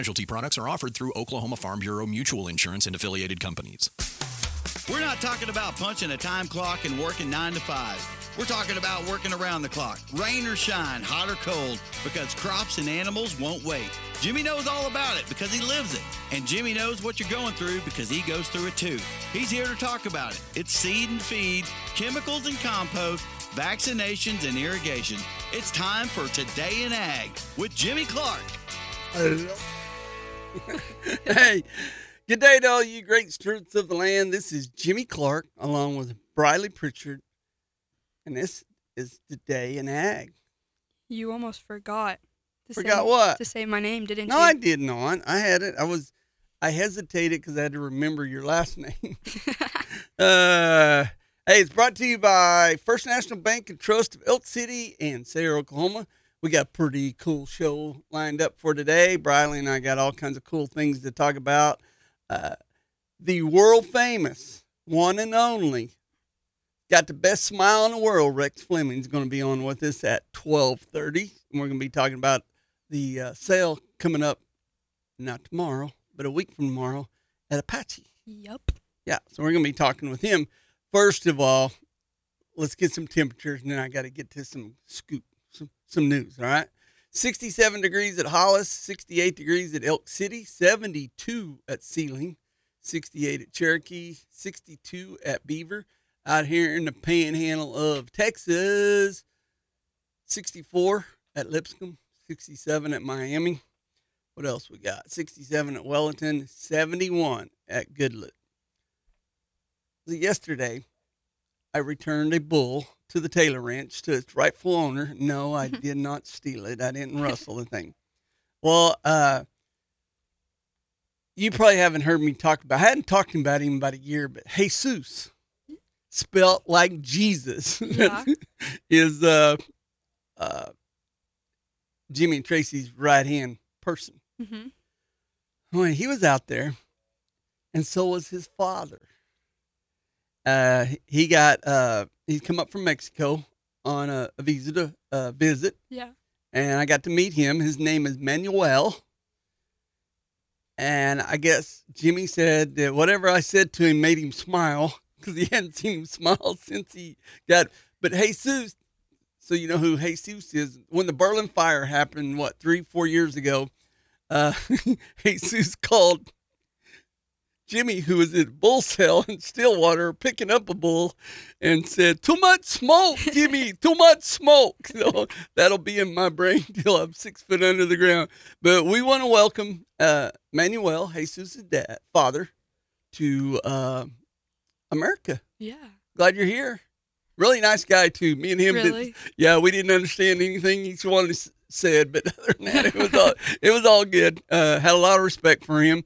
Casualty products are offered through Oklahoma Farm Bureau Mutual Insurance and affiliated companies. We're not talking about punching a time clock and working 9 to 5. We're talking about working around the clock, rain or shine, hot or cold, because crops and animals won't wait. Jimmy knows all about it because he lives it. And Jimmy knows what you're going through because he goes through it too. He's here to talk about it. It's seed and feed, chemicals and compost, vaccinations and irrigation. It's time for Today in Ag with Jimmy Clark. Hey, good day to all you great stewards of the land. This is Jimmy Clark along with Briley Pritchard, and this is Today in Ag. You almost forgot. To say my name, didn't you? No, I did not. I had it. I hesitated because I had to remember your last name. Hey, it's brought to you by First National Bank and Trust of Elk City and Sayre, Oklahoma. We got a pretty cool show lined up for today. Briley and I got all kinds of cool things to talk about. The world famous, one and only, got the best smile in the world, Rex Fleming's going to be on with us at 12:30. And we're going to be talking about the sale coming up, not tomorrow, but a week from tomorrow at Apache. Yep. Yeah, so we're going to be talking with him. First of all, let's get some temperatures, and then I got to get to some news, all right? 67 degrees at Hollis, 68 degrees at Elk City, 72 at Sealing, 68 at Cherokee, 62 at Beaver. Out here in the panhandle of Texas, 64 at Lipscomb, 67 at Miami. What else we got? 67 at Wellington, 71 at Goodlet. Yesterday, I returned a bull to the Taylor Ranch to its rightful owner. No, I did not steal it. I didn't rustle the thing. Well, you probably haven't heard me talk about, I hadn't talked about him about a year, but Jesus, spelt like Jesus, Yeah. is Jimmy and Tracy's right-hand person. Mm-hmm. Well, he was out there, and so was his father. He's come up from Mexico on a visa to visit, Yeah. and I got to meet him. His name is Manuel, and I guess Jimmy said that whatever I said to him made him smile because he hadn't seen him smile since he got. But Jesus, so you know who Jesus is. When the Berlin Fire happened, 3-4 years ago, Jesus called Jimmy, who was at a bull sale in Stillwater, picking up a bull, and said, "Too much smoke, Jimmy, too much smoke." So that'll be in my brain till I'm 6 foot under the ground. But we want to welcome Manuel, Jesus' father, to America. Yeah. Glad you're here. Really nice guy, too. Me and him, Really? we didn't understand anything each one said, but other than that, it was all good. Had a lot of respect for him.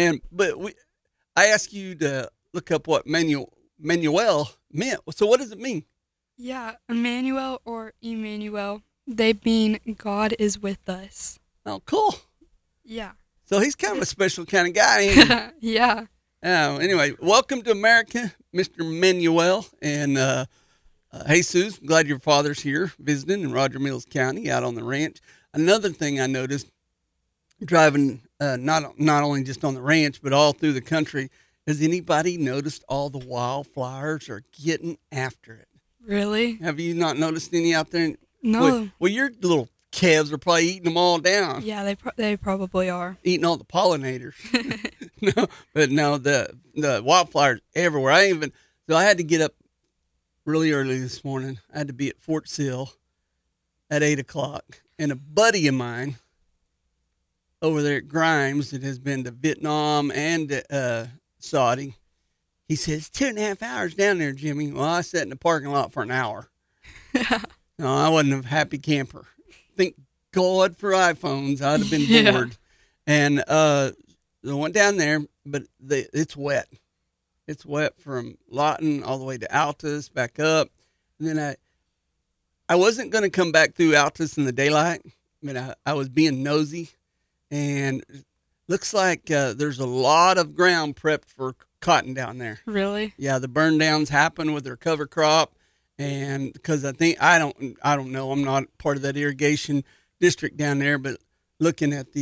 I asked you to look up what Manuel meant. So what does it mean? Yeah. Emmanuel or Emmanuel, they mean God is with us. Oh, cool. Yeah. So he's kind of a special kind of guy, ain't he? Yeah. Anyway, welcome to America, Mr. Manuel and Jesus. Glad your father's here visiting in Roger Mills County out on the ranch. Another thing I noticed driving not only just on the ranch but all through the country, has anybody noticed all the wildflowers are getting after it? Really? Have you not noticed any out there? No. Well, your little calves are probably eating them all down. Yeah, they probably are. Eating all the pollinators. No, the wildflowers everywhere. I had to get up really early this morning. I had to be at Fort Sill at 8:00, and a buddy of mine over there at Grimes that has been to Vietnam and Saudi, he says, 2.5 hours down there, Jimmy. Well, I sat in the parking lot for an hour. No, I wasn't a happy camper. Thank God for iPhones. I'd have been bored. And I went down there, but it's wet. It's wet from Lawton all the way to Altus, back up. And then I wasn't going to come back through Altus in the daylight. I mean, I was being nosy. And looks like there's a lot of ground prepped for cotton down there. Really? Yeah, the burn downs happen with their cover crop. And because I don't know, I'm not part of that irrigation district down there, but looking at the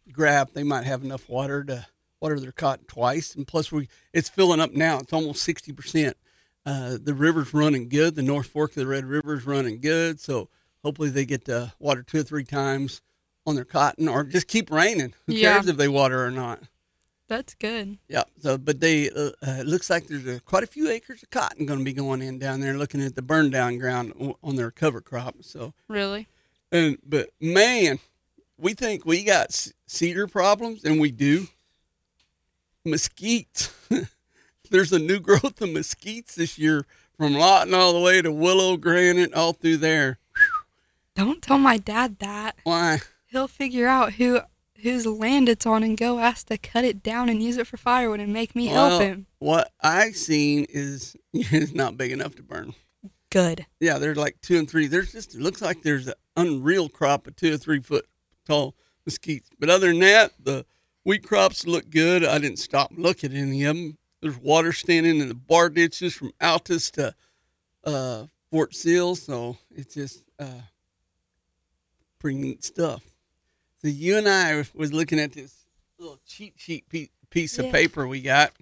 grab, they might have enough water to water their cotton twice. And plus, it's filling up now. It's almost 60%. The river's running good. The North Fork of the Red River is running good. So hopefully they get to water 2 or 3 times on their cotton, or just keep raining. Who cares if they water or not? That's good. Yeah. So, but they it looks like there's quite a few acres of cotton going to be going in down there, looking at the burn down ground on their cover crop. So Really? but man, we think we got cedar problems, and we do. Mesquites. There's a new growth of mesquites this year from Lawton all the way to Willow, Granite, all through there. Don't tell my dad that. Why? He'll figure out whose land it's on and go ask to cut it down and use it for firewood and make me help him. What I've seen is it's not big enough to burn. Good. Yeah, they're like 2 and 3. It looks like there's an unreal crop of 2 or 3 foot tall mesquites. But other than that, the wheat crops look good. I didn't stop and look at any of them. There's water standing in the bar ditches from Altus to Fort Sill, so it's just pretty neat stuff. So you and I was looking at this little cheat sheet piece of paper we got.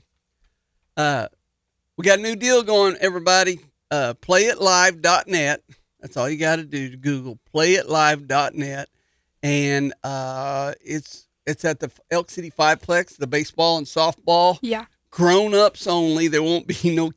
We got a new deal going, everybody. Playitlive.net. That's all you got to do to Google playitlive.net. And it's at the Elk City Fiveplex, the baseball and softball. Yeah. Grown-ups only. There won't be no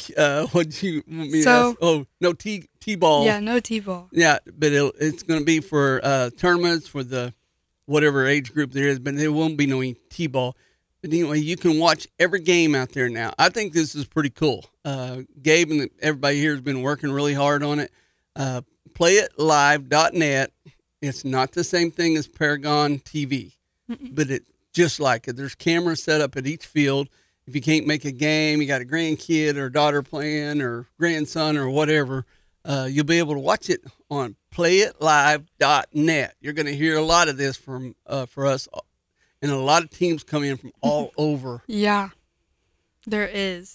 no T-ball. Yeah, no T-ball. Yeah, but it's going to be for tournaments for the whatever age group there is, but there won't be no T-ball. But anyway, you can watch every game out there now. I think this is pretty cool. Gabe and everybody here has been working really hard on it. Playitlive.net. It's not the same thing as Paragon TV, but it's just like it. There's cameras set up at each field. If you can't make a game, you got a grandkid or daughter playing or grandson or whatever, you'll be able to watch it on playitlive.net. You're going to hear a lot of this for us, and a lot of teams come in from all over. Yeah, there is.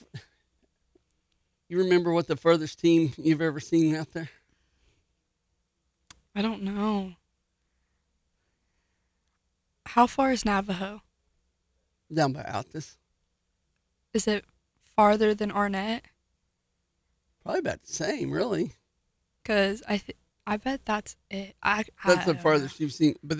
You remember what the furthest team you've ever seen out there? I don't know. How far is Navajo? Down by Altus. Is it farther than Arnett? Probably about the same, really. Because I bet that's it. That's the farthest you've seen. But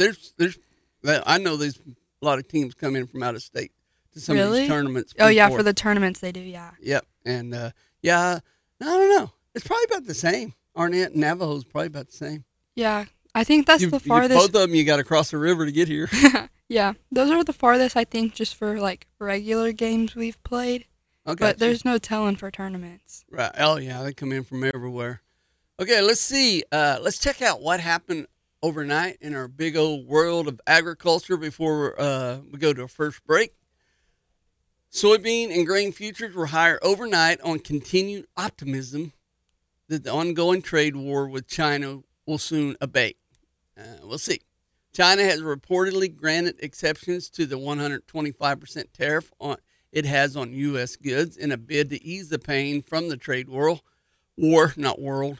I know there's a lot of teams come in from out of state to some of these tournaments. Oh, yeah, for the tournaments they do, yeah. Yep. And, I don't know. It's probably about the same. Arnett and Navajo is probably about the same. Yeah, I think that's the farthest. Both of them, you got to cross the river to get here. Yeah, those are the farthest, I think, just for, like, regular games we've played. Okay. But there's no telling for tournaments. Right. Oh, yeah, they come in from everywhere. Okay, let's see. Let's check out what happened overnight in our big old world of agriculture before we go to our first break. Soybean and grain futures were higher overnight on continued optimism that the ongoing trade war with China will soon abate. We'll see. China has reportedly granted exceptions to the 125% tariff it has on U.S. goods in a bid to ease the pain from the trade war. That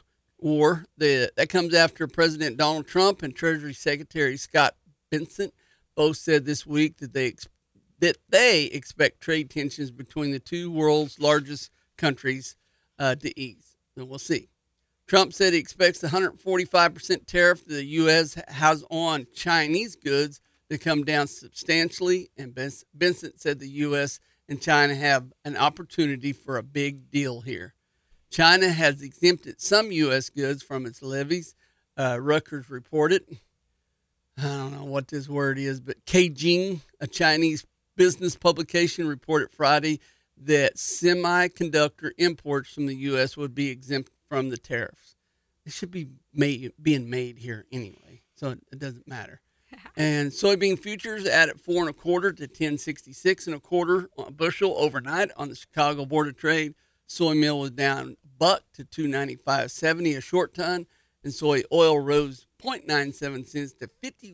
comes after President Donald Trump and Treasury Secretary Scott Bessent both said this week that they expect trade tensions between the two world's largest countries to ease. So we'll see. Trump said he expects the 145% tariff the U.S. has on Chinese goods to come down substantially, and Bessent said the U.S. and China have an opportunity for a big deal here. China has exempted some U.S. goods from its levies, Reuters reported. I don't know what this word is, but Caijing, a Chinese business publication, reported Friday that semiconductor imports from the U.S. would be exempt from the tariffs. It should be being made here anyway, so it doesn't matter. And soybean futures added 4 1/4 to 10.66 1/4 on a bushel overnight on the Chicago Board of Trade. Soy meal was down $1 to $295.70 a short ton, and soy oil rose 0.97 cents to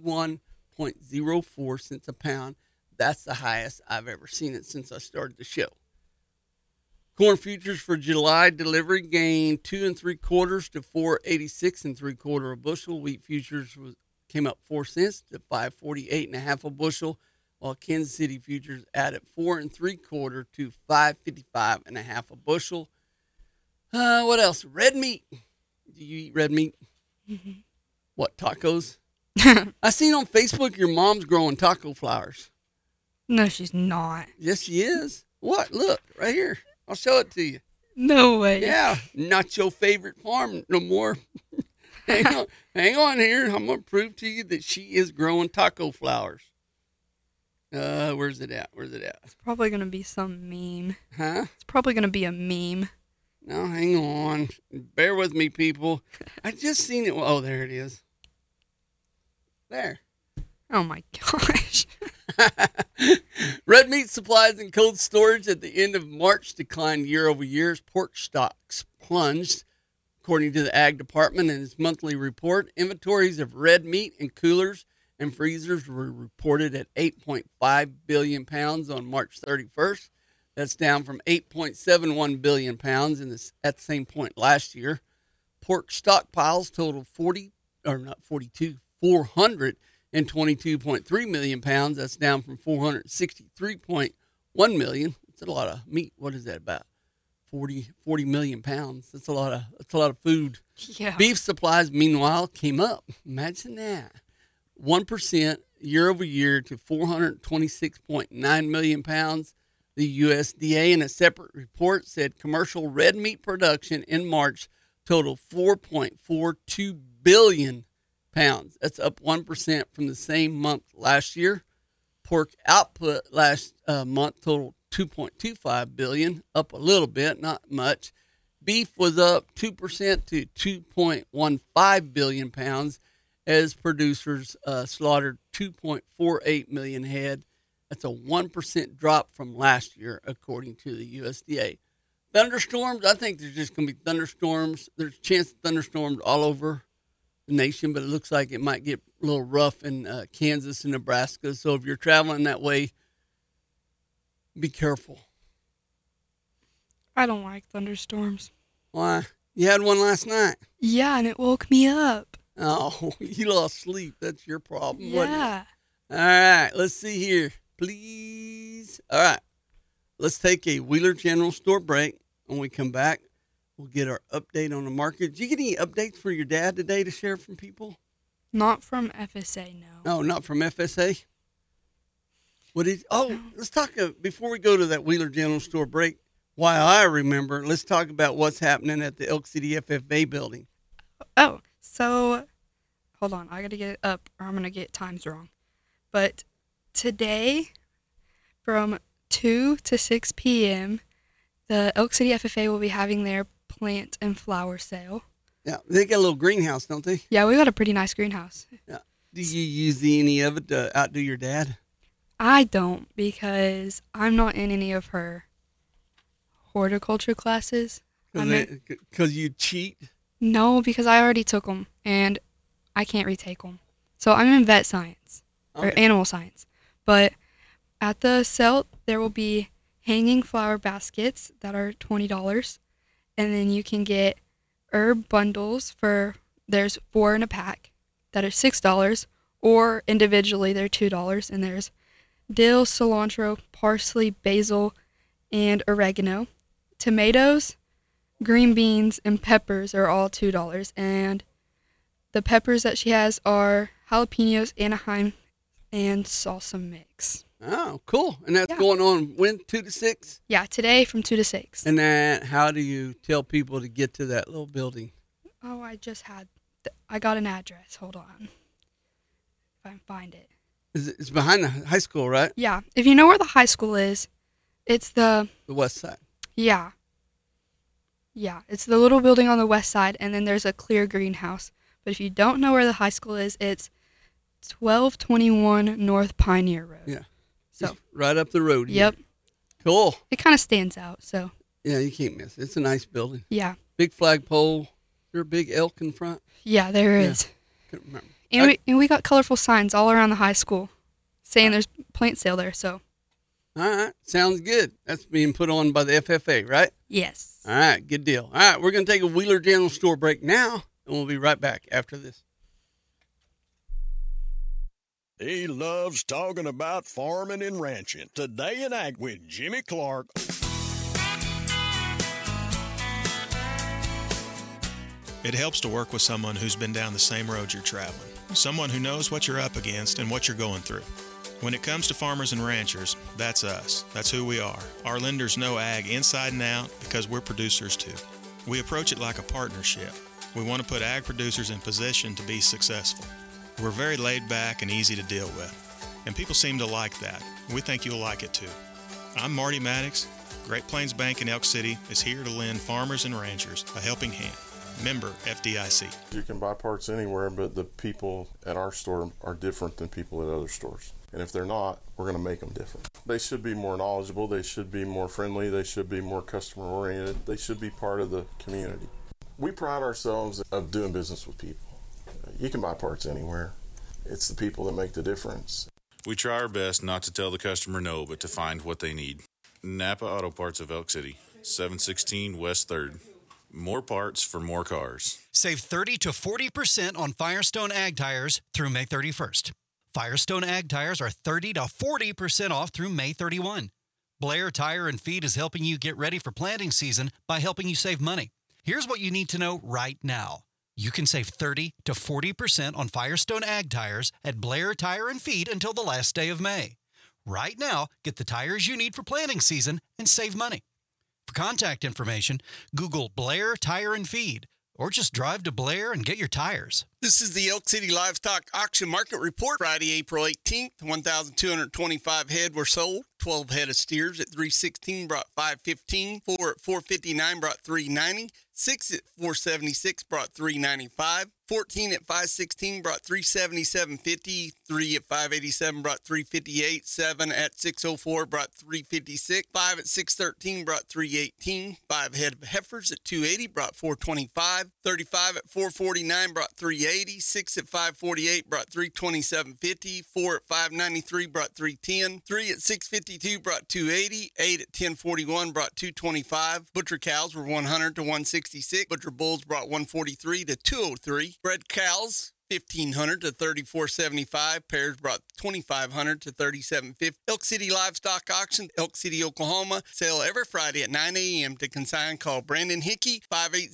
51.04 cents a pound. That's the highest I've ever seen it since I started the show. Corn futures for July delivery gained 2 3/4 to 4.86 3/4 a bushel. Wheat futures came up 4 cents to 5.48 a bushel, while Kansas City futures added 4 3/4 to 5.55 a bushel. What else? Red meat. Do you eat red meat? Mm-hmm. What, tacos? I seen on Facebook your mom's growing taco flowers. No, she's not. Yes, she is. What? Look, right here. I'll show it to you. No way. Yeah, not your favorite farm no more. hang on here. I'm going to prove to you that she is growing taco flowers. Where's it at? It's probably going to be some meme. Huh? It's probably going to be a meme. No, hang on. Bear with me, people. I just seen it. Oh, there it is. There. Oh, my gosh. Red meat supplies and cold storage at the end of March declined year over year as pork stocks plunged. According to the Ag Department in its monthly report, inventories of red meat in coolers and freezers were reported at 8.5 billion pounds on March 31st. That's down from 8.71 billion pounds at the same point last year. Pork stockpiles totaled 422.3 million pounds. That's down from 463.1 million. That's a lot of meat. What is that, about 40 million pounds? That's a lot of food. Yeah. Beef supplies, meanwhile, came up. Imagine that. 1% year over year to 426.9 million pounds. The USDA, in a separate report, said commercial red meat production in March totaled 4.42 billion pounds. That's up 1% from the same month last year. Pork output last month totaled 2.25 billion, up a little bit, not much. Beef was up 2% to 2.15 billion pounds as producers slaughtered 2.48 million head. That's a 1% drop from last year, according to the USDA. Thunderstorms, I think there's just going to be thunderstorms. There's a chance of thunderstorms all over the nation, but it looks like it might get a little rough in Kansas and Nebraska. So if you're traveling that way, be careful. I don't like thunderstorms. Why? You had one last night. Yeah, and it woke me up. Oh, you lost sleep. That's your problem. Yeah. All right, let's see here. Please. All right. Let's take a Wheeler General Store break. When we come back, we'll get our update on the market. Did you get any updates for your dad today to share from people? Not from FSA, no. No, not from FSA? Let's talk, before we go to that Wheeler General Store break, while I remember, let's talk about what's happening at the Elk City FFA building. Oh, so, hold on. I got to get it up or I'm going to get times wrong. But today, from 2 to 6 p.m., the Elk City FFA will be having their plant and flower sale. Yeah, they got a little greenhouse, don't they? Yeah, we got a pretty nice greenhouse. Yeah. Do you use any of it to outdo your dad? I don't, because I'm not in any of her horticulture classes. Because you cheat? No, because I already took them, and I can't retake them. So I'm in vet science, or animal science. But at the sale, there will be hanging flower baskets that are $20, and then you can get herb bundles there's 4 in a pack that are $6, or individually they're $2, and there's dill, cilantro, parsley, basil, and oregano. Tomatoes, green beans, and peppers are all $2, and the peppers that she has are jalapenos, Anaheim, and salsa mix. Oh, cool. And that's going on when, 2 to 6? Yeah, today from 2 to 6. And then how do you tell people to get to that little building? Oh, I got an address. Hold on. If I can find it. It's behind the high school, right? Yeah. If you know where the high school is, it's the west side. Yeah. Yeah, it's the little building on the west side, and then there's a clear greenhouse. But if you don't know where the high school is, it's 1221 North Pioneer Road. Yeah. So just right up the road. Yep. Here. Cool. It kind of stands out, so. Yeah, you can't miss it. It's a nice building. Yeah. Big flagpole. Is there a big elk in front? Yeah, there is. Couldn't remember. And we got colorful signs all around the high school saying there's plant sale there, so. All right. Sounds good. That's being put on by the FFA, right? Yes. All right. Good deal. All right. We're going to take a Wheeler General Store break now, and we'll be right back after this. He loves talking about farming and ranching. Today in Ag with Jimmy Clark. It helps to work with someone who's been down the same road you're traveling, someone who knows what you're up against and what you're going through. When it comes to farmers and ranchers, that's us. That's who we are. Our lenders know ag inside and out because we're producers too. We approach it like a partnership. We want to put ag producers in position to be successful. We're very laid back and easy to deal with, and people seem to like that. We think you'll like it too. I'm Marty Maddox. Great Plains Bank in Elk City is here to lend farmers and ranchers a helping hand. Member FDIC. You can buy parts anywhere, but the people at our store are different than people at other stores. And if they're not, we're going to make them different. They should be more knowledgeable. They should be more friendly. They should be more customer oriented. They should be part of the community. We pride ourselves of doing business with people. You can buy parts anywhere. It's the people that make the difference. We try our best not to tell the customer no, but to find what they need. Napa Auto Parts of Elk City, 716 West 3rd. More parts for more cars. Save 30 to 40% on Firestone Ag Tires through May 31st. Firestone Ag Tires are 30 to 40% off through May 31. Blair Tire and Feed is helping you get ready for planting season by helping you save money. Here's what you need to know right now. You can save 30 to 40% on Firestone Ag Tires at Blair Tire and Feed until the last day of May. Right now, get the tires you need for planting season and save money. For contact information, Google Blair Tire and Feed, or just drive to Blair and get your tires. This is the Elk City Livestock Auction Market Report. Friday, April 18th, 1,225 head were sold. 12 head of steers at $316 brought $515. 4 at $459 brought $390. 6 at $476 brought $395. 14 at $516 brought $377.50. 3 at $587 brought $358. 7 at $604 brought $356. 5 at $613 brought $318. 5 head of heifers at $280 brought $425. 35 at $449 brought $380. 6 at $548 brought $327.50. 4 at $593 brought $310. 3 at $652 brought $280. 8 at $1041 brought $225. Butcher cows were $100 to $166. Butcher bulls brought $143 to $203. Bred cows $1,500 to $34.75. Pairs brought $2,500 to $37.50. Elk City Livestock Auction, Elk City, Oklahoma. Sale every Friday at 9 a.m. To consign, call Brandon Hickey,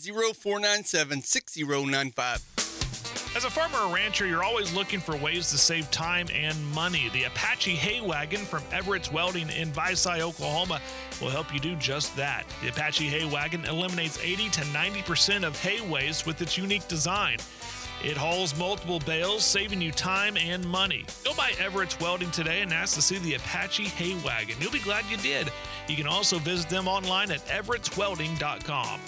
580-497-6095. As a farmer or rancher, you're always looking for ways to save time and money. The Apache Hay Wagon from Everett's Welding in Visay, Oklahoma will help you do just that. The Apache Hay Wagon eliminates 80 to 90% of hay waste with its unique design. It hauls multiple bales, saving you time and money. Go by Everett's Welding today and ask to see the Apache Hay Wagon. You'll be glad you did. You can also visit them online at everettswelding.com.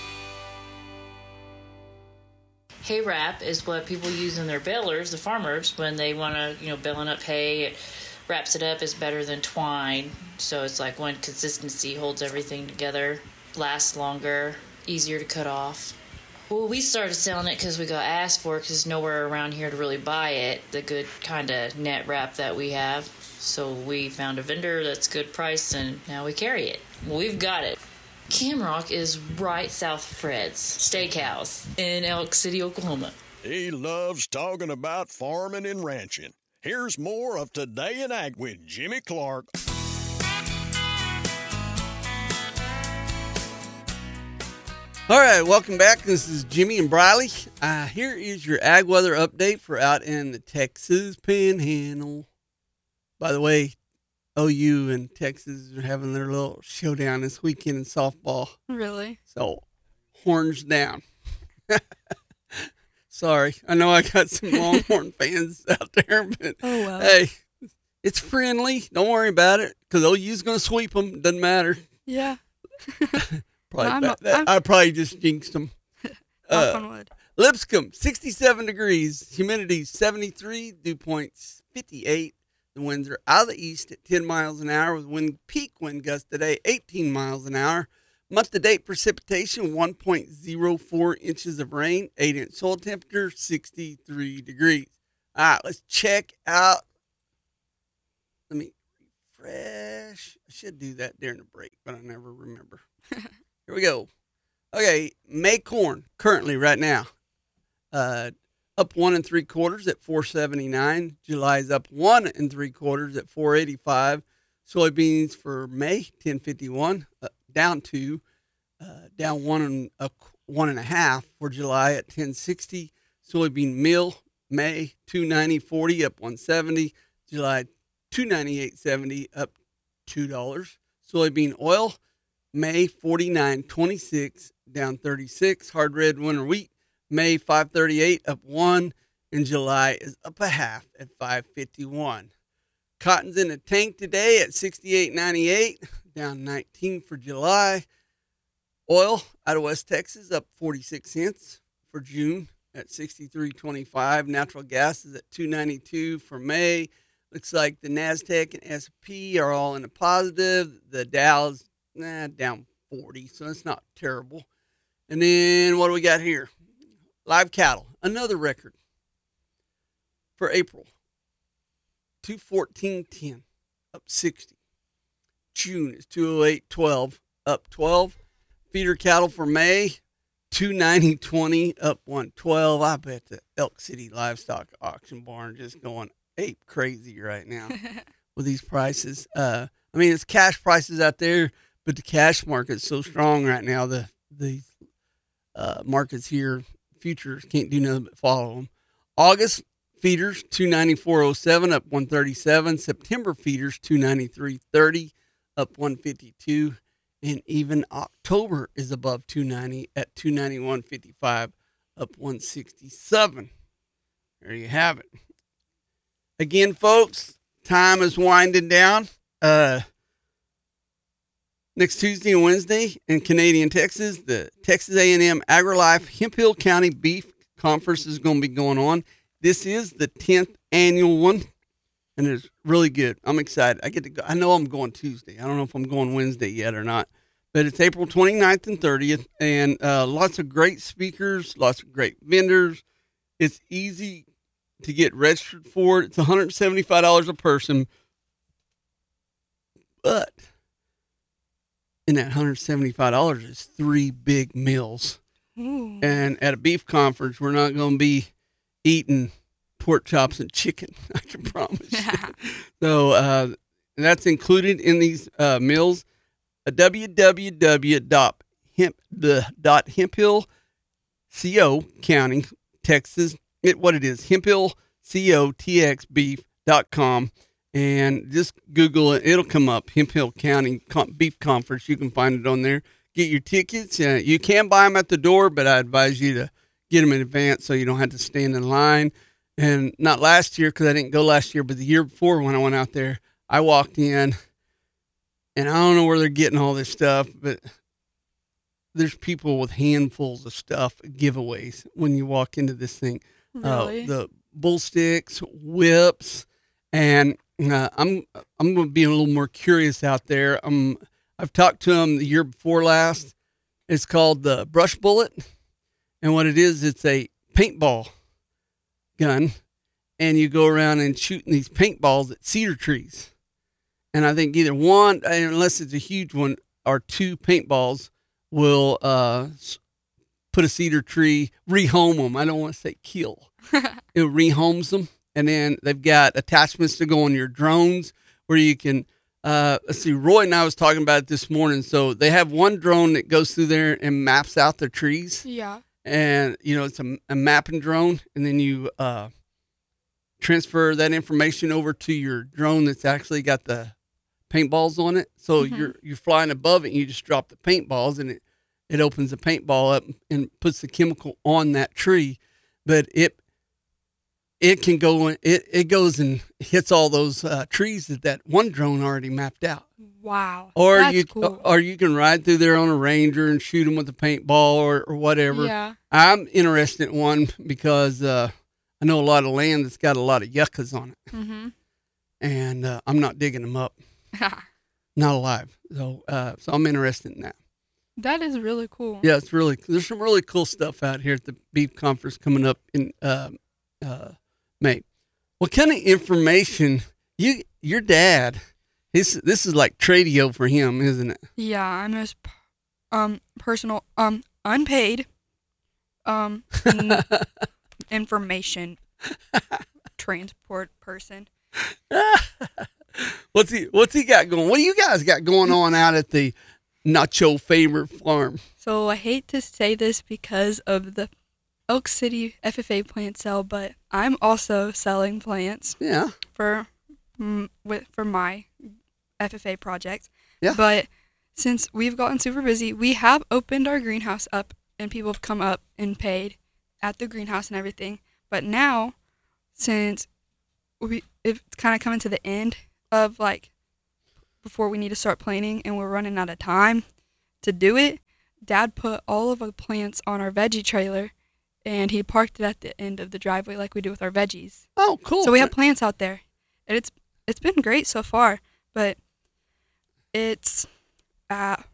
Hay wrap is what people use in their balers, the farmers, when they want to, baling up hay. It wraps it up. It's better than twine. So it's like one consistency, holds everything together, lasts longer, easier to cut off. Well, we started selling it because we got asked for it because there's nowhere around here to really buy it, the good kind of net wrap that we have. So we found a vendor that's good price, and now we carry it. We've got it. Camrock is right south of Fred's Steakhouse in Elk City, Oklahoma. He loves talking about farming and ranching. Here's more of Today in Ag with Jimmy Clark. All right, welcome back. This is Jimmy and Briley. Here is your ag weather update for out in the Texas Panhandle. By the way, OU and Texas are having their little showdown this weekend in softball. Really? So, horns down. Sorry, I know I got some Longhorn fans out there, but hey, it's friendly. Don't worry about it, because OU's going to sweep them. Doesn't matter. Yeah. I probably just jinxed them. Knock on wood. Lipscomb, 67 degrees. Humidity, 73. Dew points, 58. The winds are out of the east at 10 miles an hour with peak wind gusts today, 18 miles an hour. Month-to-date precipitation, 1.04 inches of rain, 8-inch soil temperature, 63 degrees. All right, let's check out. Let me refresh. I should do that during the break, but I never remember. Here we go. Okay, May corn, currently right now. up 1 3/4 at $4.79. July is up 1 3/4 at $4.85. Soybeans for May, $10.51, down 2, down 1 1.5 for July at $10.60. Soybean meal, May, $2.90.40, up $1.70. July, $2.98.70, up $2. Soybean oil, May, $49.26, down 36. Hard red winter wheat, May, $5.38, up 1, and July is up a half at $5.51. Cotton's in the tank today at $68.98, down 19 for July. Oil out of West Texas up 46 cents for June at $63.25. Natural gas is at $2.92 for May. Looks like the NASDAQ and S&P are all in the positive. The Dow's down 40, so it's not terrible. And then what do we got here? Live cattle, another record for April. 214.10, up 60. June is 208.12, up 12. Feeder cattle for May, 290.20, up 112. I bet the Elk City Livestock Auction Barn just going ape crazy right now with these prices. I mean, it's cash prices out there, but the cash market's so strong right now. The markets here, futures, can't do nothing but follow them. August feeders, 294.07, up 137. September feeders, 293.30, up 152. And even October is above 290 at 291.55, up 167. There you have it. Again, folks, time is winding down. Next Tuesday and Wednesday in Canadian Texas, the Texas A&M AgriLife Hemphill County Beef Conference is going to be going on. This is the 10th annual one, and it's really good. I'm excited. I get to go. I know I'm going Tuesday. I don't know if I'm going Wednesday yet or not, but it's April 29th and 30th, and lots of great speakers, lots of great vendors. It's easy to get registered for it. It's $175 a person, but in that $175 is 3 big meals. Ooh. And at a beef conference, we're not going to be eating pork chops and chicken, I can promise you. So that's included in these meals. www.hemphillco County, Texas. What it is, hemphillcotxbeef.com. And just Google it. It'll come up, Hemphill County Beef Conference. You can find it on there. Get your tickets. You can buy them at the door, but I advise you to get them in advance so you don't have to stand in line. And not last year, because I didn't go last year, but the year before when I went out there, I walked in, and I don't know where they're getting all this stuff, but there's people with handfuls of stuff, giveaways, when you walk into this thing. Really? The bull sticks, whips, and I'm going to be a little more curious out there. I've talked to them the year before last. It's called the Brush Bullet, and what it is, it's a paintball gun, and you go around and shooting these paintballs at cedar trees. And I think either one, unless it's a huge one, or 2 paintballs will put a cedar tree, rehome them. I don't want to say kill. It rehomes them. And then they've got attachments to go on your drones where you can, let's see, Roy and I was talking about it this morning. So they have one drone that goes through there and maps out the trees. Yeah. And, it's a mapping drone. And then you transfer that information over to your drone that's actually got the paintballs on it. So you're flying above it and you just drop the paintballs and it opens the paintball up and puts the chemical on that tree. But it can go, it goes and hits all those trees that one drone already mapped out. Wow. Or That's cool. or you can ride through there on a Ranger and shoot them with a paintball or whatever. Yeah. I'm interested in one because I know a lot of land that's got a lot of yuccas on it. Mm-hmm. And I'm not digging them up. Not alive. So I'm interested in that. That is really cool. Yeah, there's some really cool stuff out here at the Beef Conference coming up in May. What kind of information your dad? This is like Tradio for him, isn't it? Yeah, I'm his personal unpaid information transport person. What's he got going? What do you guys got going on out at the Not Your Favorite Farm? So I hate to say this because of the Elk City FFA plant sale, but I'm also selling plants. Yeah. For my FFA project. Yeah. But since we've gotten super busy, we have opened our greenhouse up, and people have come up and paid at the greenhouse and everything. But now, since it's kind of coming to the end of before we need to start planting, and we're running out of time to do it, Dad put all of the plants on our veggie trailer, and he parked it at the end of the driveway like we do with our veggies. Oh, cool. So we have plants out there, and it's been great so far. But it's at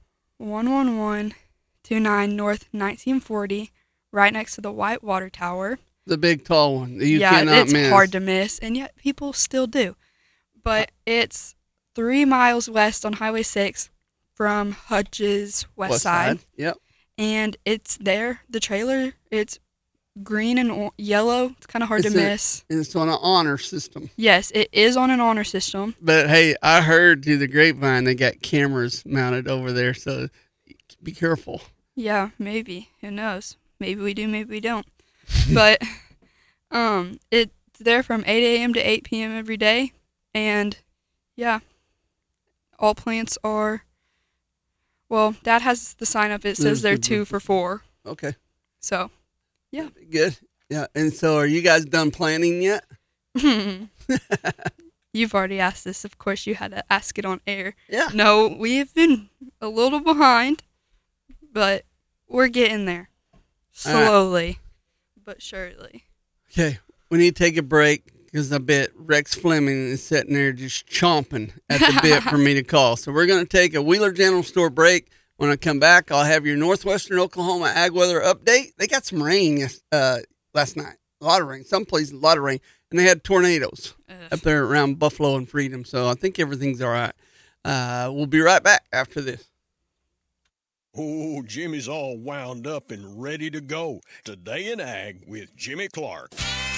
11129 North 1940, right next to the White Water Tower. The big tall one that you cannot miss. It's hard to miss, and yet people still do. But it's 3 miles west on Highway 6 from Hutch's West Side. Yep. And it's there. The trailer, it's green and yellow. It's kind of hard to miss. It's on an honor system. Yes, it is on an honor system. But hey, I heard through the grapevine they got cameras mounted over there, so be careful. Yeah, maybe. Who knows? Maybe we do, maybe we don't. But it's there from 8 a.m. to 8 p.m. every day. And yeah, all plants are, well, Dad has the sign up. It says they're 2 for $4. Okay. So, yeah. Good. Yeah. And so are you guys done planning yet? You've already asked this. Of course, you had to ask it on air. Yeah. No, we've been a little behind, but we're getting there. Slowly, but surely. Okay. We need to take a break because I bet Rex Fleming is sitting there just chomping at the bit for me to call. So we're going to take a Wheeler General Store break. When I come back, I'll have your Northwestern Oklahoma ag weather update. They got some rain last night. A lot of rain. Some places, a lot of rain. And they had tornadoes up there around Buffalo and Freedom. So I think everything's all right. We'll be right back after this. Oh, Jimmy's all wound up and ready to go. Today in Ag with Jimmy Clark.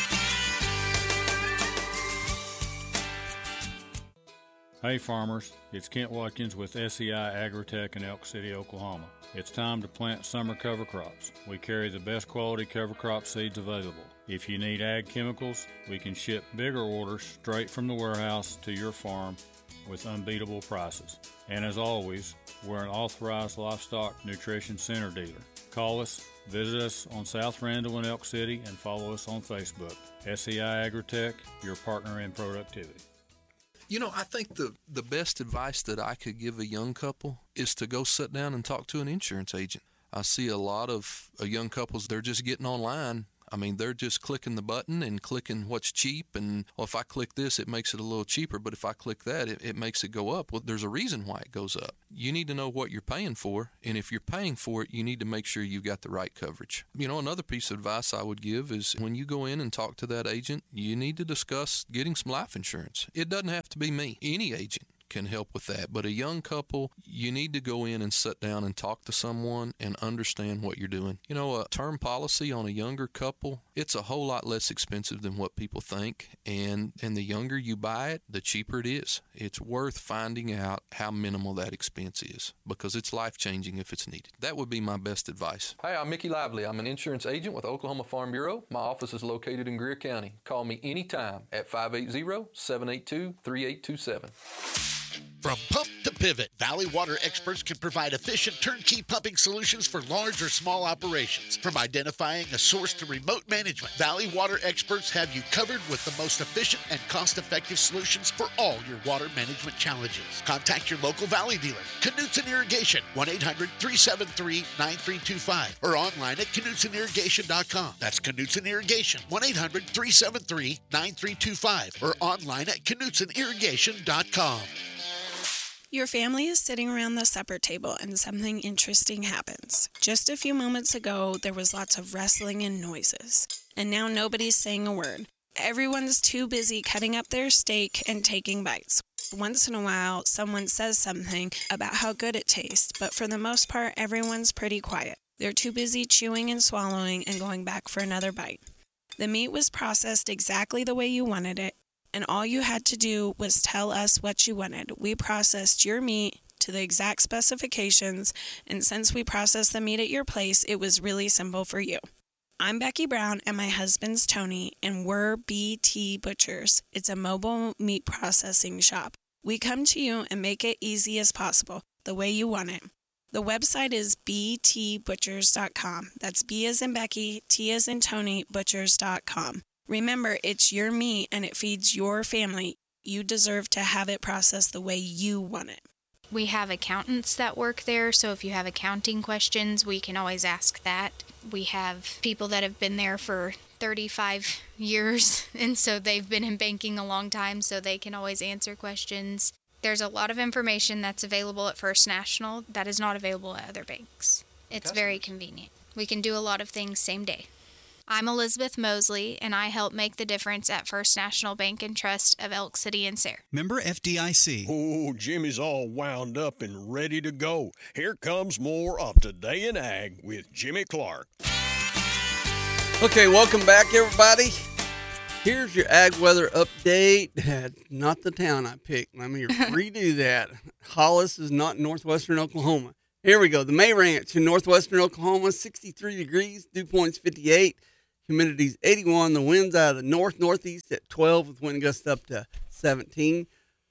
Hey farmers, it's Kent Watkins with SEI Agritech in Elk City, Oklahoma. It's time to plant summer cover crops. We carry the best quality cover crop seeds available. If you need ag chemicals, we can ship bigger orders straight from the warehouse to your farm with unbeatable prices. And as always, we're an authorized livestock nutrition center dealer. Call us, visit us on South Randall in Elk City, and follow us on Facebook. SEI Agritech, your partner in productivity. You know, I think the best advice that I could give a young couple is to go sit down and talk to an insurance agent. I see a lot of young couples, they're just getting online. I mean, they're just clicking the button and clicking what's cheap, and well, if I click this, it makes it a little cheaper, but if I click that, it makes it go up. Well, there's a reason why it goes up. You need to know what you're paying for, and if you're paying for it, you need to make sure you've got the right coverage. You know, another piece of advice I would give is when you go in and talk to that agent, you need to discuss getting some life insurance. It doesn't have to be me. Any agent can help with that. But a young couple, you need to go in and sit down and talk to someone and understand what you're doing. You know, a term policy on a younger couple, it's a whole lot less expensive than what people think. And the younger you buy it, the cheaper it is. It's worth finding out how minimal that expense is because it's life-changing if it's needed. That would be my best advice. Hi, I'm Mickey Lively. I'm an insurance agent with Oklahoma Farm Bureau. My office is located in Greer County. Call me anytime at 580-782-3827. From pump to pivot, Valley Water experts can provide efficient turnkey pumping solutions for large or small operations. From identifying a source to remote management, Valley Water experts have you covered with the most efficient and cost-effective solutions for all your water management challenges. Contact your local Valley dealer, Knutson Irrigation, 1-800-373-9325, or online at KnutSonIrrigation.com. That's Knutson Irrigation, 1-800-373-9325, or online at KnutSonIrrigation.com. Your family is sitting around the supper table and something interesting happens. Just a few moments ago, there was lots of wrestling and noises. And now nobody's saying a word. Everyone's too busy cutting up their steak and taking bites. Once in a while, someone says something about how good it tastes, but for the most part, everyone's pretty quiet. They're too busy chewing and swallowing and going back for another bite. The meat was processed exactly the way you wanted it, and all you had to do was tell us what you wanted. We processed your meat to the exact specifications, and since we processed the meat at your place, it was really simple for you. I'm Becky Brown, and my husband's Tony, and we're BT Butchers. It's a mobile meat processing shop. We come to you and make it easy as possible, the way you want it. The website is btbutchers.com. That's B as in Becky, T as in Tony, butchers.com. Remember, it's your meat and it feeds your family. You deserve to have it processed the way you want it. We have accountants that work there, so if you have accounting questions, we can always ask that. We have people that have been there for 35 years, and so they've been in banking a long time, so they can always answer questions. There's a lot of information that's available at First National that is not available at other banks. It's very convenient. We can do a lot of things same day. I'm Elizabeth Mosley, and I help make the difference at First National Bank and Trust of Elk City and Sayre. Member FDIC. Oh, Jimmy's all wound up and ready to go. Here comes more of Today in Ag with Jimmy Clark. Okay, welcome back, everybody. Here's your ag weather update. Not the town I picked. Let me redo that. Hollis is not in northwestern Oklahoma. Here we go. The May Ranch in northwestern Oklahoma, 63 degrees, dew point's 58, humidity's 81. The wind's out of the northeast at 12 with wind gusts up to 17.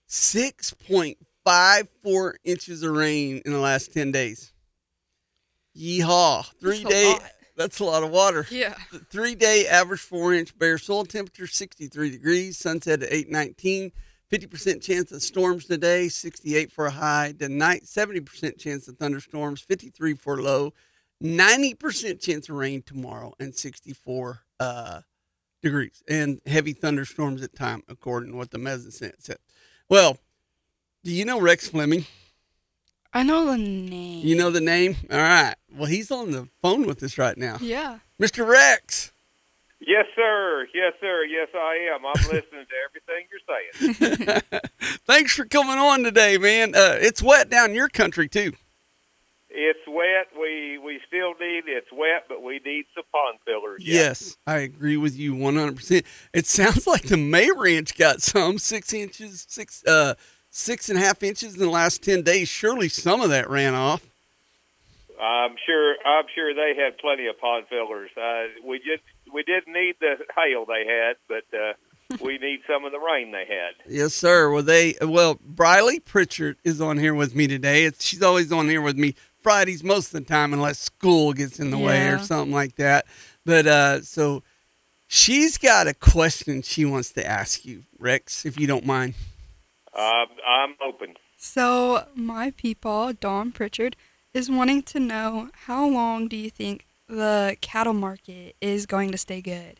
6.54 inches of rain in the last 10 days. Yeehaw. 3 day. That's a lot of water. Yeah. The 3-day average 4-inch bare soil temperature, 63 degrees. Sunset at 8:19. 50% chance of storms today, 68 for a high. Tonight, 70% chance of thunderstorms, 53 for a low. 90% chance of rain tomorrow, and 64 degrees. And heavy thunderstorms at time, according to what the Mezzanine said. Well, do you know Rex Fleming? I know the name. You know the name? All right. Well, he's on the phone with us right now. Yeah. Mr. Rex. Yes, sir. Yes, sir. Yes, I am. I'm listening to everything you're saying. Thanks for coming on today, man. It's wet down your country, too. It's wet. We still need, it's wet, but we need some pond fillers. Yeah. Yes, I agree with you 100%. It sounds like the May Ranch got some 6.5 inches in the last 10 days. Surely some of that ran off. I'm sure they had plenty of pond fillers. We didn't need the hail they had, but we need some of the rain they had. Yes, sir. Well, Briley Pritchard is on here with me today. She's always on here with me Fridays most of the time, unless school gets in the way or something like that. But so she's got a question she wants to ask you, Rex, if you don't mind. I'm open. So my peepaw, Don Pritchard, is wanting to know, how long do you think the cattle market is going to stay good?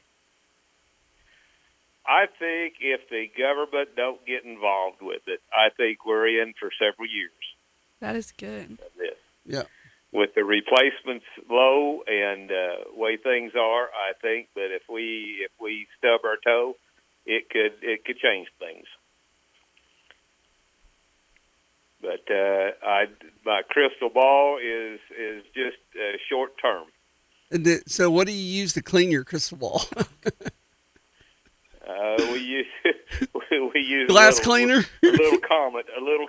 I think if the government don't get involved with it, I think we're in for several years. That is good. This. Yeah. With the replacements low and way things are, I think that if we stub our toe, it could change things. But my crystal ball is just short term. So, what do you use to clean your crystal ball? We use glass cleaner. A little comet.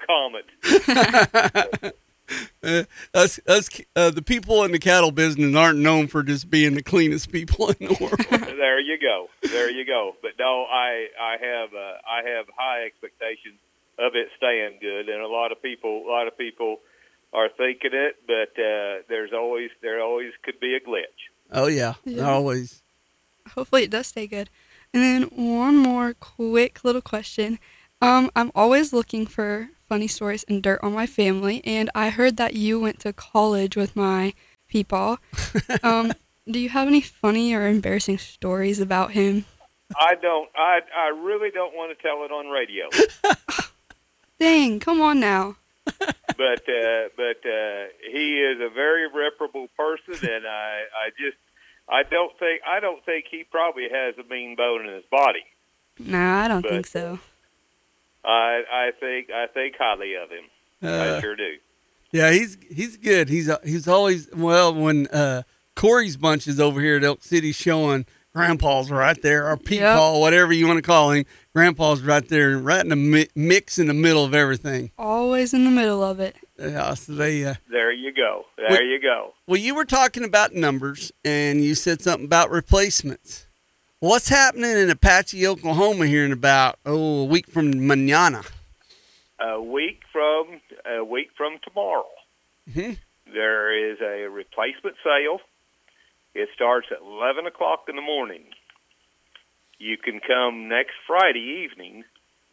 The people in the cattle business aren't known for just being the cleanest people in the world. There you go. But no, I have high expectations of it staying good, and a lot of people are thinking it, but there always could be a glitch. Oh yeah. Always. Hopefully it does stay good. And then one more quick little question. I'm always looking for funny stories and dirt on my family, and I heard that you went to college with my peepaw. Do you have any funny or embarrassing stories about him? I don't. I really don't want to tell it on radio. Dang, come on now. But he is a very reputable person, and I don't think he probably has a mean bone in his body. No, I don't think so. I think highly of him. I sure do. Yeah, he's good. He's always, well, when Corey's bunch is over here at Elk City showing Grandpa's right there, or Peepaw, whatever you want to call him. Grandpa's right there, right in the mix in the middle of everything. Always in the middle of it. Yeah, so they. There you go. There you go. Well, you were talking about numbers, and you said something about replacements. What's happening in Apache, Oklahoma here in about a week from mañana? A week from tomorrow, Mm-hmm. there is a replacement sale. It starts at 11 o'clock in the morning. You can come next Friday evening,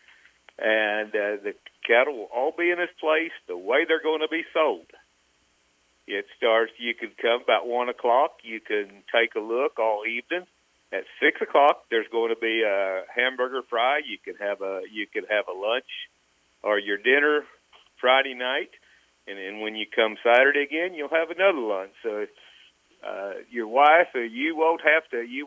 and the cattle will all be in its place the way they're going to be sold. It starts, you can come about 1 o'clock. You can take a look all evening. At 6 o'clock, there's going to be a hamburger fry. You can have a lunch or your dinner Friday night, and then when you come Saturday again, you'll have another lunch. So your wife or you won't have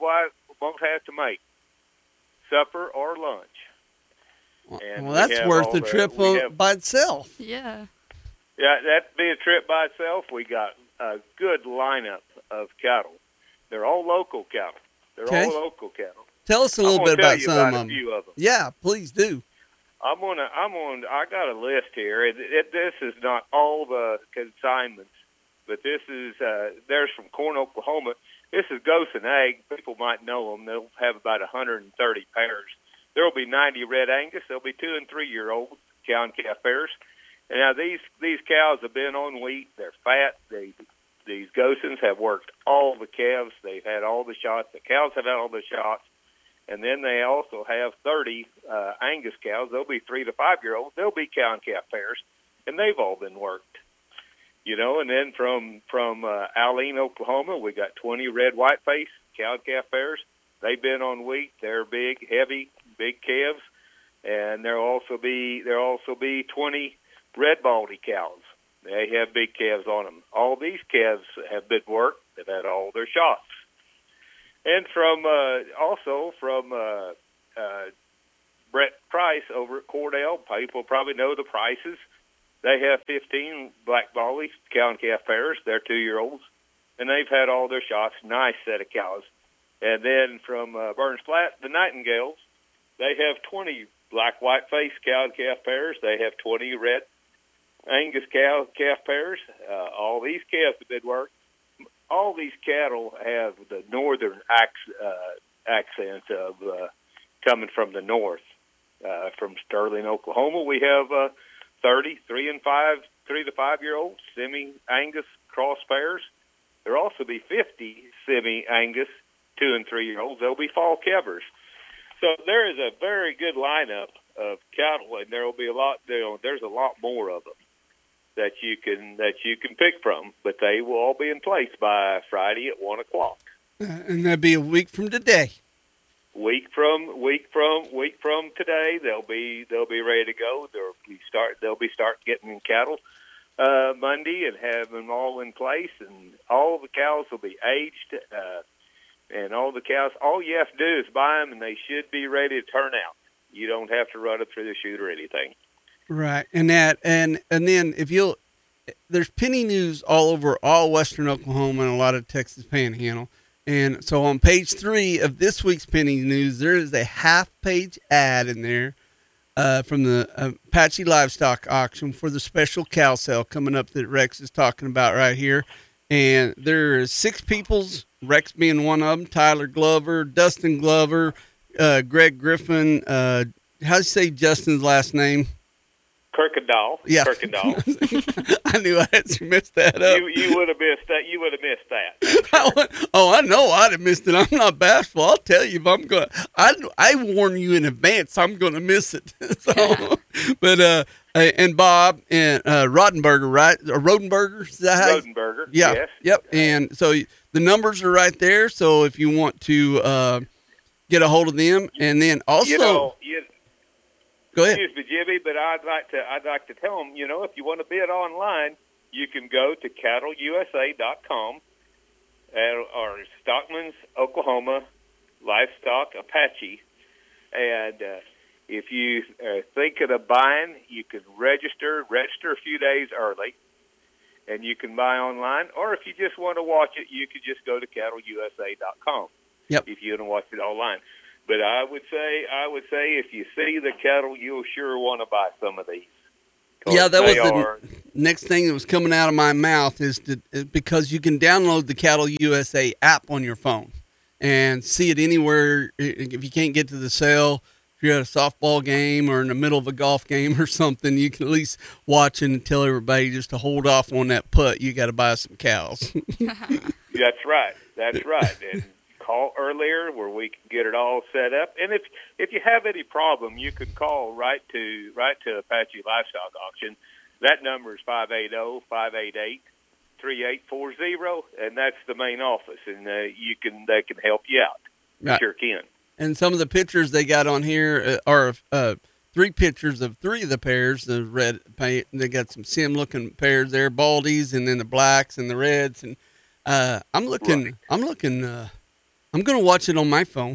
to make supper or lunch. And well, that's worth the trip by itself. Yeah. Yeah, that'd be a trip by itself. We got a good lineup of cattle. They're all local cattle. They're all local cattle. Tell us a little bit about some of them. A few of them. Yeah, please do. I got a list here. This is not all the consignments, but this is there's from Corn, Oklahoma. This is Ghost and Egg. People might know them. They'll have about 130 pairs. There will be 90 red Angus. There'll be 2 and 3 year old cow and calf pairs. And now these cows have been on wheat. They're fat. These Gosens have worked all the calves. They've had all the shots. The cows have had all the shots. And then they also have 30 Angus cows. They'll be 3 to 5 year olds. They'll be cow and calf pairs, and they've all been worked. You know, and then from Alene, Oklahoma, we got 20 red whiteface cow and calf pairs. They've been on wheat. They're big, heavy, big calves, and there'll also be 20 red baldy cows. They have big calves on them. All these calves have been worked. They've had all their shots. And from Brett Price over at Cordell, people probably know the Prices. They have 15 black baldy cow and calf pairs. They're 2 year olds, and they've had all their shots. Nice set of cows. And then from Burns Flat, the Nightingales, they have 20 black whiteface cow and calf pairs. They have 20 red Angus cow calf pairs. All these calves have been worked. All these cattle have the northern accent of coming from the north. From Sterling, Oklahoma, we have 30 3 to 5 year olds semi-Angus cross pairs. There'll also be 50 semi-Angus 2 and 3 year olds. They'll be fall calvers. So there is a very good lineup of cattle, and there will be a lot. There's a lot more of them that you can pick from, but they will all be in place by Friday at 1 o'clock. And that'd be a week from today. Week from today, they'll be ready to go. They'll be start getting cattle Monday and have them all in place, and all the cows will be aged. And all the cows, all you have to do is buy them, and they should be ready to turn out. You don't have to run them through the chute or anything. Right, and then if there's penny news all over all western Oklahoma and a lot of Texas Panhandle, and so on page 3 of this week's penny news, there is a half-page ad in there from the Apache Livestock Auction for the special cow sale coming up that Rex is talking about right here, and there are 6 peoples, Rex being one of them, Tyler Glover, Dustin Glover, Greg Griffin. How do you say Justin's last name? Kirkendall. Yeah. Kirkendall. I knew I had messed that up. You would have missed that. You would have missed that. I know I'd have missed it. I'm not bashful. I'll tell you if I'm going. I warn you in advance. I'm going to miss it. So, but and Bob and Rodenberger, right? Or Rodenberger? Is that how? Rodenberger. Yeah. Yes. Yep. And so the numbers are right there. So if you want to get a hold of them, and then also. Go ahead. Excuse me, Jimmy, but I'd like to tell them, if you want to bid online, you can go to cattleusa.com or Stockman's Oklahoma Livestock Apache, and if you are thinking of buying, you can register a few days early, and you can buy online. Or if you just want to watch it, you could just go to cattleusa.com. Yep. if you want to watch it online. But I would say if you see the cattle, you'll sure want to buy some of these. Yeah, that was the next thing that was coming out of my mouth is because you can download the Cattle USA app on your phone and see it anywhere. If you can't get to the sale, if you're at a softball game or in the middle of a golf game or something, you can at least watch and tell everybody just to hold off on that putt. You got to buy some cows. That's right. And call earlier where we can get it all set up. And if you have any problem, you can call right to Apache Livestock Auction. That number is 580-588-3840, and that's the main office. And they can help you out. Right. Sure can. And some of the pictures they got on here are 3 pictures of 3 of the pairs. The red paint. They got some sim-looking pairs there, baldies, and then the blacks and the reds. And I'm looking. I'm going to watch it on my phone.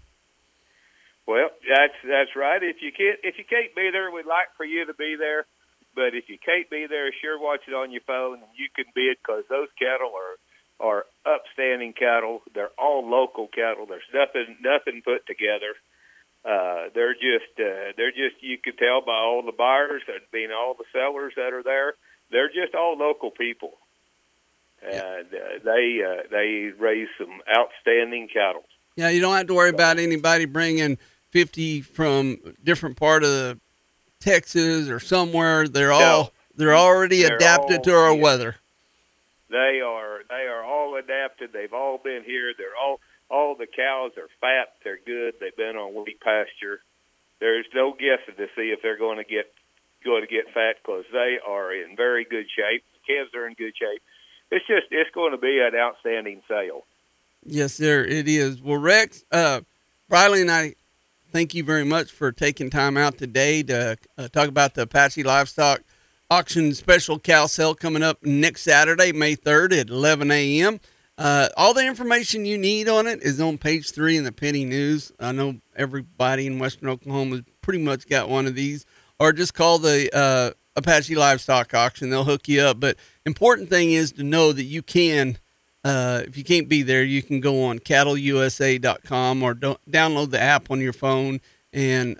Well, that's right. If you can't be there, we'd like for you to be there. But if you can't be there, sure watch it on your phone, and you can bid because those cattle are upstanding cattle. They're all local cattle. There's nothing put together. They're just you can tell by all the buyers and being all the sellers that are there. They're just all local people. And they raise some outstanding cattle. Yeah, you don't have to worry about anybody bringing 50 from different part of Texas or somewhere. They're already adapted to our weather. They are all adapted. They've all been here. They're all the cows are fat. They're good. They've been on wheat pasture. There's no guessing to see if they're going to get fat because they are in very good shape. The calves are in good shape. It's going to be an outstanding sale. Yes, sir, it is. Well, Rex, Briley and I thank you very much for taking time out today to talk about the Apache Livestock Auction Special Cow Sale coming up next Saturday, May 3rd at 11 a.m. All the information you need on it is on page 3 in the Penny News. I know everybody in Western Oklahoma has pretty much got one of these, or just call the Apache Livestock Auction. They'll hook you up. But important thing is to know that you can, if you can't be there, you can go on cattleusa.com or download the app on your phone, and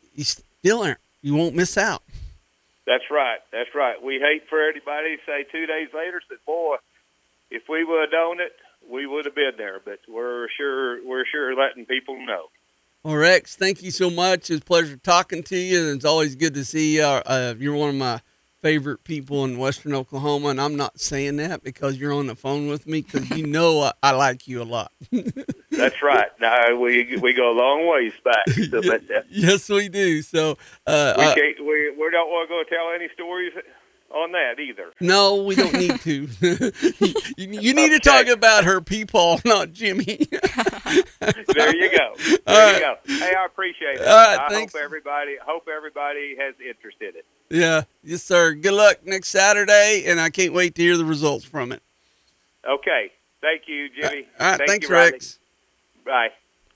you won't miss out. That's right. We hate for everybody to say 2 days later, said, boy, if we would have known it, we would have been there. But we're sure letting people know. Well, Rex, thank you so much. It's a pleasure talking to you. It's always good to see you. You're one of my favorite people in Western Oklahoma, and I'm not saying that because you're on the phone with me, because you know I like you a lot. That's right. Now we go a long ways back. So yes, we do. So we don't want to go tell any stories on that either. No, we don't need to. you need to talk about her peepaw, not Jimmy. There you go. There you go. Hey, I appreciate it. All right, I thanks. hope everybody has interest in it. Yeah. Yes, sir. Good luck next Saturday, and I can't wait to hear the results from it. Okay. Thank you, Jimmy. All right. Thanks, you, Riley. Rex. Bye.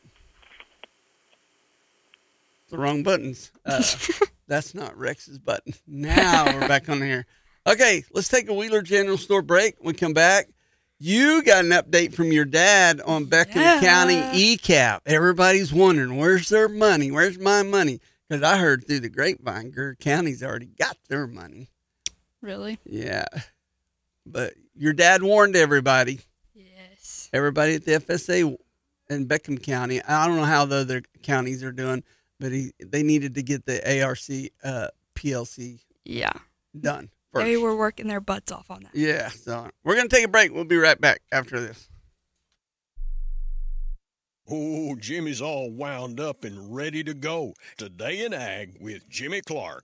The wrong buttons. That's not Rex's button. Now we're back on here. Okay, let's take a Wheeler General Store break. When we come back, you got an update from your dad on Beckham County ECAP. Everybody's wondering, where's their money? Where's my money? Because I heard through the grapevine, Greer County's already got their money. Really? Yeah. But your dad warned everybody. Yes. Everybody at the FSA in Beckham County. I don't know how the other counties are doing, but they needed to get the ARC PLC done first. They were working their butts off on that. Yeah, so we're going to take a break. We'll be right back after this. Oh, Jimmy's all wound up and ready to go. Today in Ag with Jimmy Clark.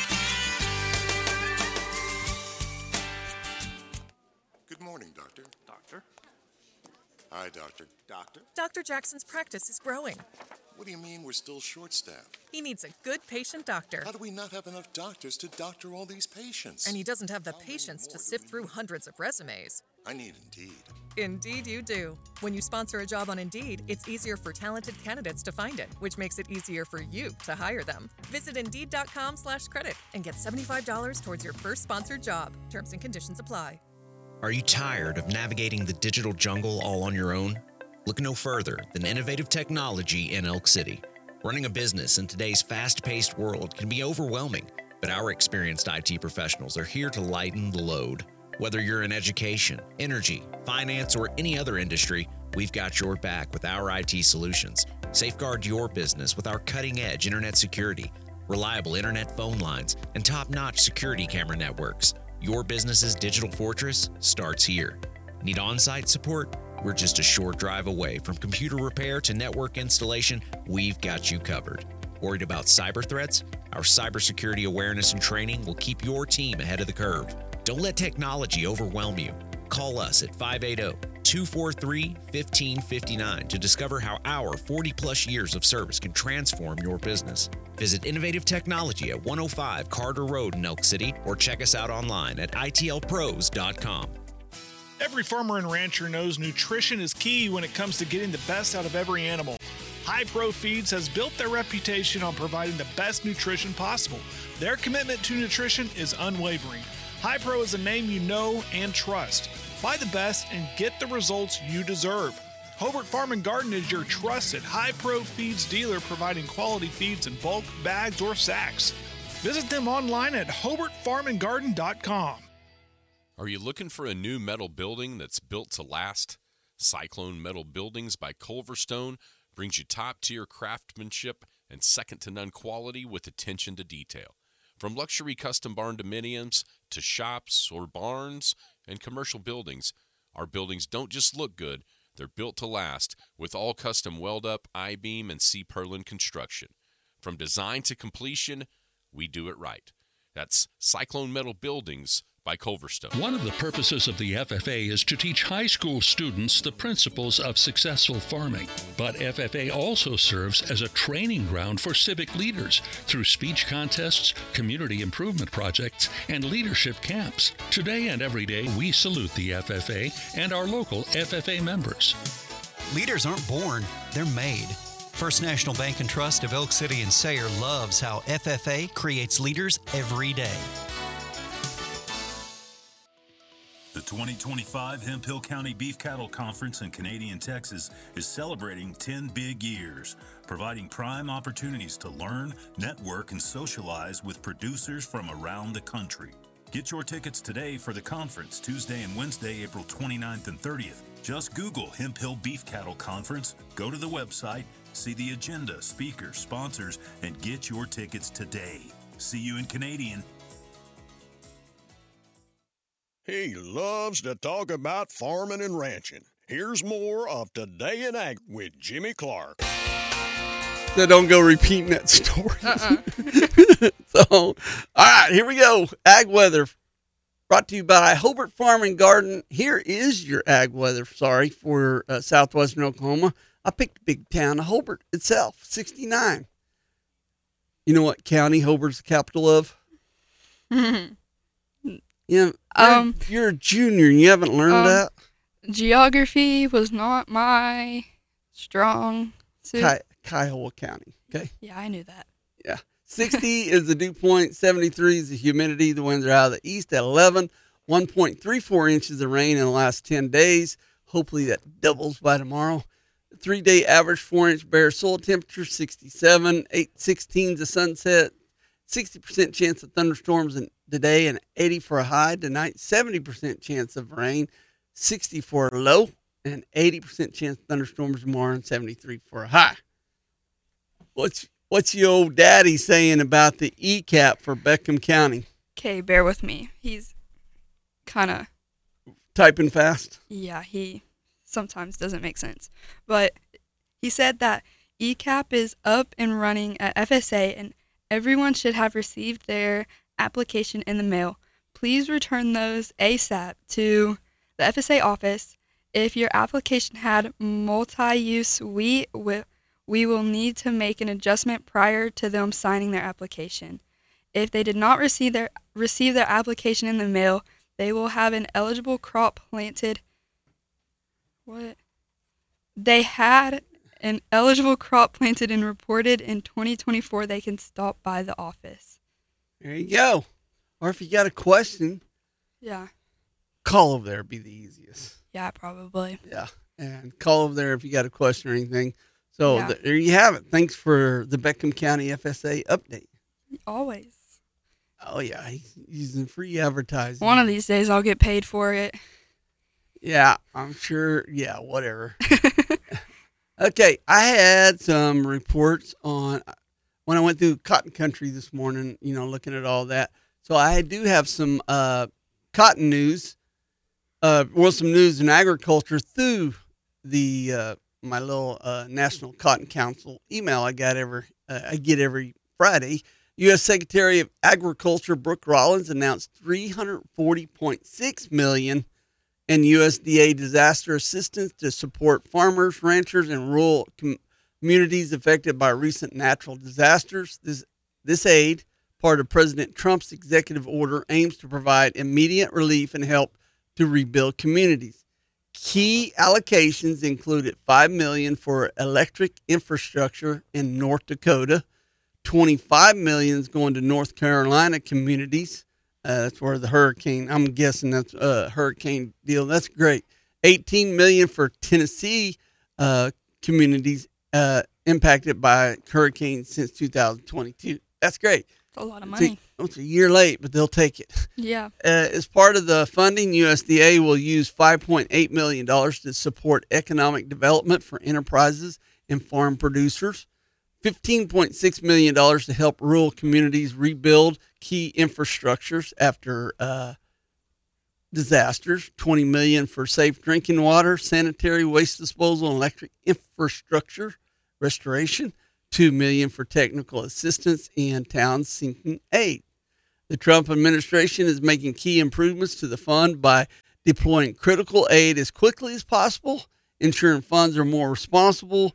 Good morning, Doctor. Doctor? Hi, Doctor. Doctor? Dr. Jackson's practice is growing. What do you mean we're still short-staffed? He needs a good patient doctor. How do we not have enough doctors to doctor all these patients? And he doesn't have the patience to sift through hundreds of resumes. I need Indeed. Indeed you do. When you sponsor a job on Indeed, it's easier for talented candidates to find it, which makes it easier for you to hire them. Visit Indeed.com/credit and get $75 towards your first sponsored job. Terms and conditions apply. Are you tired of navigating the digital jungle all on your own? Look no further than innovative technology in Elk City. Running a business in today's fast-paced world can be overwhelming, but our experienced IT professionals are here to lighten the load. Whether you're in education, energy, finance, or any other industry, we've got your back with our IT solutions. Safeguard your business with our cutting-edge internet security, reliable internet phone lines, and top-notch security camera networks. Your business's digital fortress starts here. Need on-site support? We're just a short drive away. From computer repair to network installation, we've got you covered. Worried about cyber threats? Our cybersecurity awareness and training will keep your team ahead of the curve. Don't let technology overwhelm you. Call us at 580-243-1559 to discover how our 40-plus years of service can transform your business. Visit Innovative Technology at 105 Carter Road in Elk City or check us out online at itlpros.com. Every farmer and rancher knows nutrition is key when it comes to getting the best out of every animal. High Pro Feeds has built their reputation on providing the best nutrition possible. Their commitment to nutrition is unwavering. High Pro is a name you know and trust. Buy the best and get the results you deserve. Hobart Farm and Garden is your trusted High Pro Feeds dealer, providing quality feeds in bulk, bags, or sacks. Visit them online at hobartfarmandgarden.com. Are you looking for a new metal building that's built to last? Cyclone Metal Buildings by Culverstone brings you top-tier craftsmanship and second-to-none quality with attention to detail. From luxury custom barn dominiums to shops or barns and commercial buildings, our buildings don't just look good, they're built to last with all custom weld-up, I-beam, and C-purlin construction. From design to completion, we do it right. That's Cyclone Metal Buildings by Culverstone. One of the purposes of the FFA is to teach high school students the principles of successful farming. But FFA also serves as a training ground for civic leaders through speech contests, community improvement projects, and leadership camps. Today and every day, we salute the FFA and our local FFA members. Leaders aren't born, they're made. First National Bank and Trust of Elk City and Sayre loves how FFA creates leaders every day. The 2025 Hemphill County Beef Cattle Conference in Canadian Texas is celebrating 10 big years, providing prime opportunities to learn, network, and socialize with producers from around the country. Get your tickets today for the conference, Tuesday and Wednesday, April 29th and 30th. Just Google Hemphill Beef Cattle Conference, go to the website, see the agenda, speakers, sponsors, and get your tickets today. See you in Canadian. He loves to talk about farming and ranching. Here's more of Today in Ag with Jimmy Clark. So don't go repeating that story. So, all right, here we go. Ag weather brought to you by Hobart Farm and Garden. Here is your ag weather, for southwestern Oklahoma. I picked a big town of Hobart itself, 69. You know what county Hobart's the capital of? Yeah, you're a junior and you haven't learned that? Geography was not my strong suit. Cuyahoga County, okay? Yeah, I knew that. Yeah. 60 is the dew point, 73 is the humidity. The winds are out of the east at 11, 1.34 inches of rain in the last 10 days. Hopefully that doubles by tomorrow. The 3-day average 4-inch bare soil temperature, 67, 8/16 the sunset, 60% chance of thunderstorms today and 80 for a high. Tonight, 70% chance of rain, 60 for a low, and 80% chance of thunderstorms tomorrow and 73 for a high. What's your old daddy saying about the ECAP for Beckham County? Okay, bear with me. He's kind of typing fast. Yeah, he sometimes doesn't make sense. But he said that ECAP is up and running at FSA and everyone should have received their application in the mail. Please return those ASAP to the FSA office. If your application had multi-use wheat, we will need to make an adjustment prior to them signing their application. If they did not receive their application in the mail, they will have an eligible crop planted. They had an eligible crop planted and reported in 2024. They can stop by the office. There you go. Or if you got a question, yeah, call over there. Be the easiest. Yeah, probably. Yeah. and call over there if you got a question or anything. So Yeah. there you have it. Thanks for the Beckham County FSA update. Always. Oh yeah, he's using free advertising. One of these days I'll get paid for it. Yeah, I'm sure. Yeah, whatever. Okay, I had some reports on when I went through cotton country this morning, looking at all that. So I do have some cotton news, some news in agriculture through the my little National Cotton Council email I get every Friday. U.S. Secretary of Agriculture Brooke Rollins announced $340.6 million in USDA disaster assistance to support farmers, ranchers, and rural communities affected by recent natural disasters. This aid, part of President Trump's executive order, aims to provide immediate relief and help to rebuild communities. Key allocations included $5 million for electric infrastructure in North Dakota, $25 million is going to North Carolina communities. That's where the hurricane, I'm guessing that's a hurricane deal. That's great. $18 million for Tennessee communities impacted by hurricanes since 2022. That's great. That's a lot of money. It's a year late, but they'll take it. Yeah. As part of the funding, USDA will use $5.8 million to support economic development for enterprises and farm producers. $15.6 million to help rural communities rebuild key infrastructures after disasters. $20 million for safe drinking water, sanitary waste disposal, and electric infrastructure restoration. $2 million for technical assistance and town sinking aid. The Trump administration is making key improvements to the fund by deploying critical aid as quickly as possible, ensuring funds are more responsible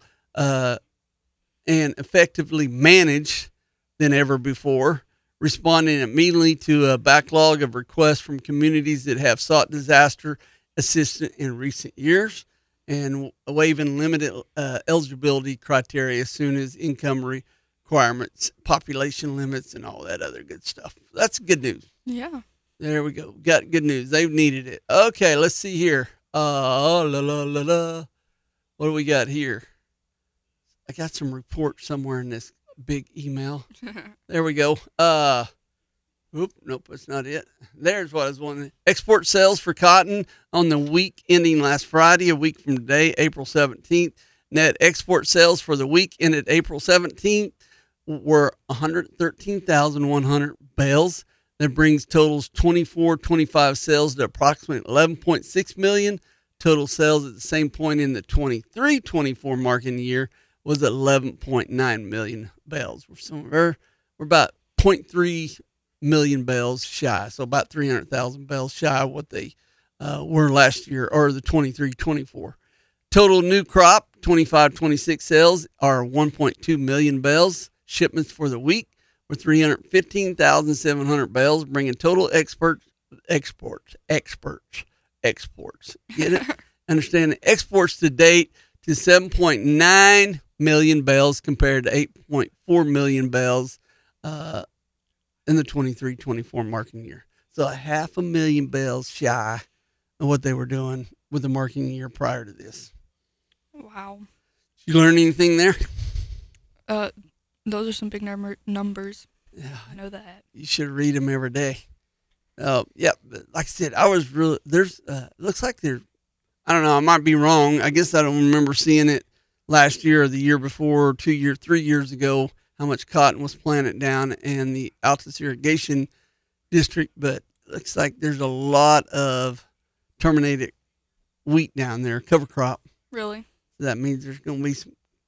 and effectively managed than ever before, responding immediately to a backlog of requests from communities that have sought disaster assistance in recent years, and waiving limited eligibility criteria as soon as income requirements, population limits, and all that other good stuff. That's good news. Yeah. There we go. Got good news. They've needed it. Okay, let's see here. What do we got here? I got some reports somewhere in this big email. There we go. Nope, that's not it. There's what I was wanting. Export sales for cotton on the week ending last Friday, a week from today, April 17th. Net export sales for the week ended April 17th were 113,100 bales. That brings totals 24-25 sales to approximately 11.6 million. Total sales at the same point in the 23-24 marking year was 11.9 million bales. We're about 0.3 million bales shy, so about 300,000 bales shy of what they were last year, or the 23-24. Total new crop 25-26 sales are 1.2 million bales. Shipments for the week were 315,700 bales, bringing total exports. Get it? Understand it? Exports to date to 7.9 million bales compared to 8.4 million bales in the 23-24 marking year. So 500,000 bales shy of what they were doing with the marking year prior to this. Wow. You learn anything there? Those are some big numbers. Yeah. I know that. You should read them every day. Yeah, but like I said, I was really, looks like they're, I don't know, I might be wrong. I guess I don't remember seeing it last year or the year before, 3 years ago, how much cotton was planted down in the Altus Irrigation District, but looks like there's a lot of terminated wheat down there, cover crop. Really? So that means there's going to be some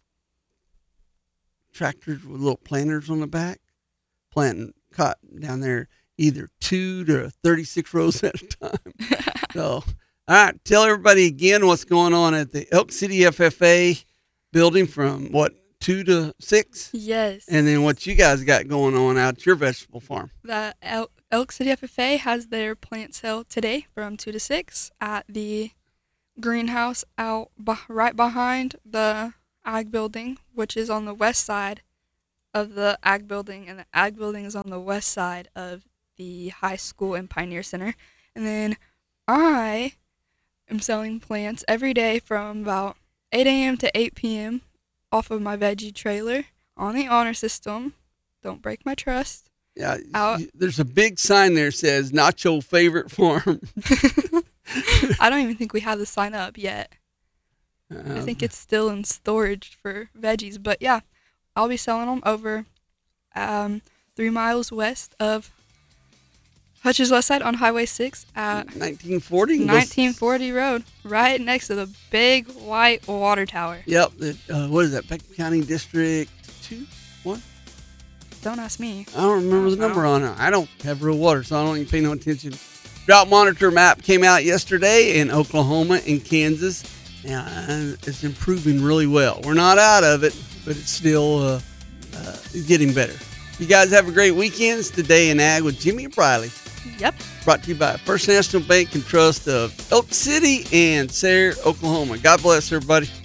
tractors with little planters on the back planting cotton down there, either 2 to 36 rows at a time. So, all right, tell everybody again what's going on at the Elk City FFA building from 2 to 6? Yes. And then what you guys got going on out at your vegetable farm? The Elk City FFA has their plant sale today from 2 to 6 at the greenhouse out right behind the ag building, which is on the west side of the ag building, and the ag building is on the west side of the high school and Pioneer Center. And then I am selling plants every day from about 8 a.m. to 8 p.m. off of my veggie trailer on the honor system. Don't break my trust. Yeah, there's a big sign there that says, not your favorite farm. I don't even think we have the sign up yet. I think it's still in storage for veggies. But yeah, I'll be selling them over 3 miles west of Hutch's West Side on Highway 6 at 1940 Road, right next to the big white water tower. Yep. What is that? Beckham County District 2? 1? Don't ask me. I don't remember the number on it. I don't have real water, so I don't even pay no attention. Drought monitor map came out yesterday in Oklahoma and Kansas. And it's improving really well. We're not out of it, but it's still getting better. You guys have a great weekend. It's Today in Ag with Jimmy Briley. Yep. Brought to you by First National Bank and Trust of Elk City and Sayre, Oklahoma. God bless everybody.